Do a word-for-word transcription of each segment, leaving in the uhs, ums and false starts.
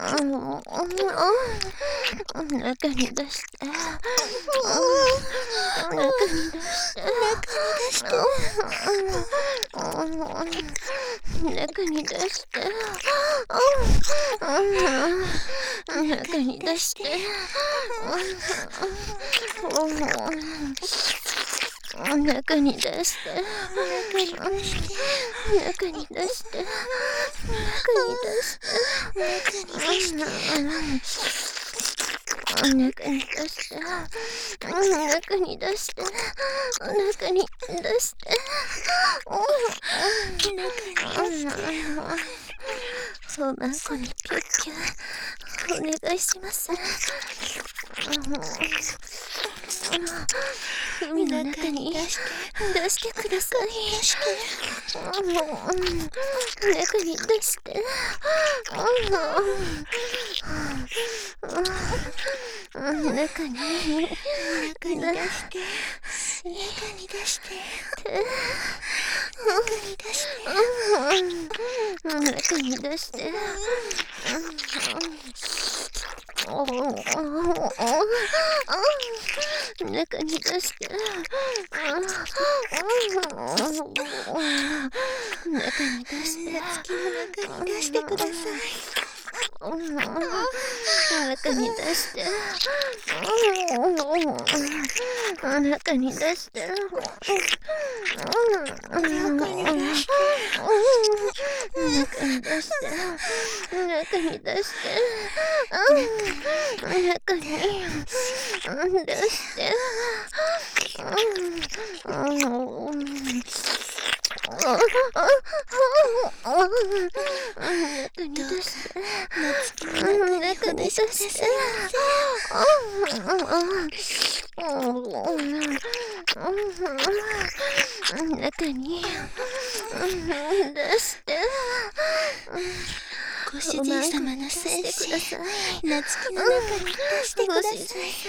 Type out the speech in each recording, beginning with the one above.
中に出して、中に出して、中に出して、中に出して、中に出して、中に出して、中に出して、中に出して、中に出して、中に出して、そうまんこにピュッピュお願いします。海の中に出してください。中に出して。中に中に出して中に出して中に出して中に出して中に出して月の中に出してください。中に出して中に出して中に出して中に出して中に出して中に出して中に出して中に出してご主人様の精子夏希の中に出してください。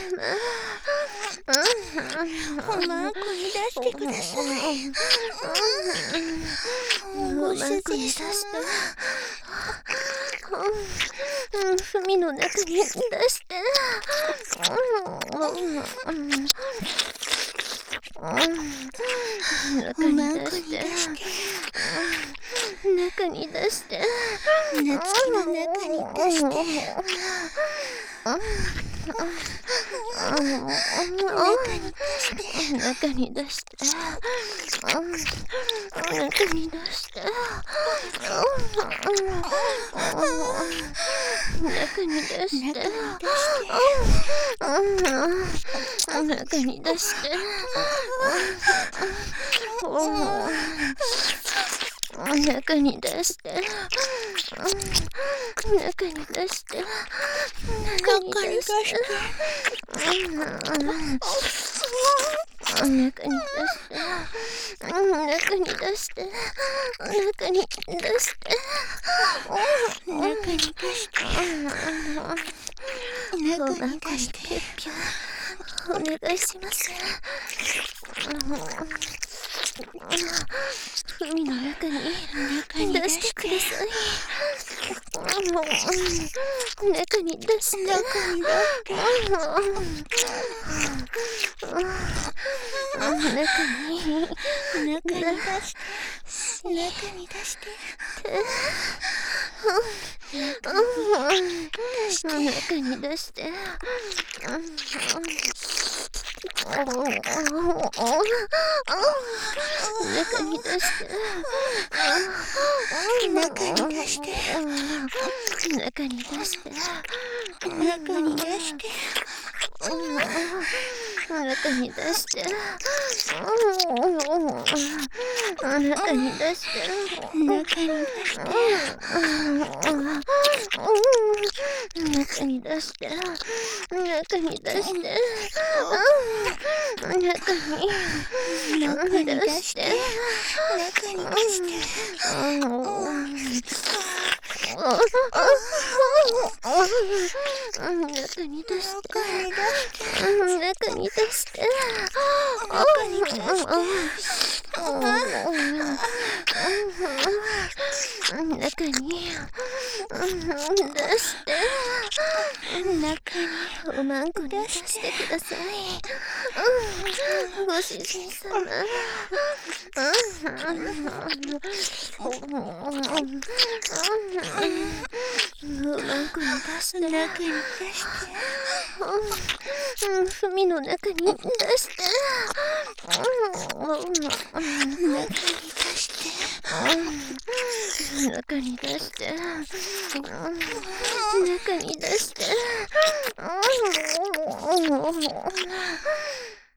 おまんこに出してください。ご主人様海の中に出して中に出して中に出して夏希の中に出して中に出して中に出して中に出して中に出して中に出して中に出して中に出して中に出して中に出して中に出して中に出して中に出してピュッピュお願いします。海の中に出してください。中に出して中に中に出して中に出して中に出して中に出して中に出して中に出して中に出して中に出して中に出して中に出して中に出して中に出して中に中に出して中に出して中に出して中に出して中に出して中に出して。 中におまんこに出してください。ご主人様。おまんこに出して。 中に出して。 ふみの中に出して。 中に出して。 中に出して。中に出して。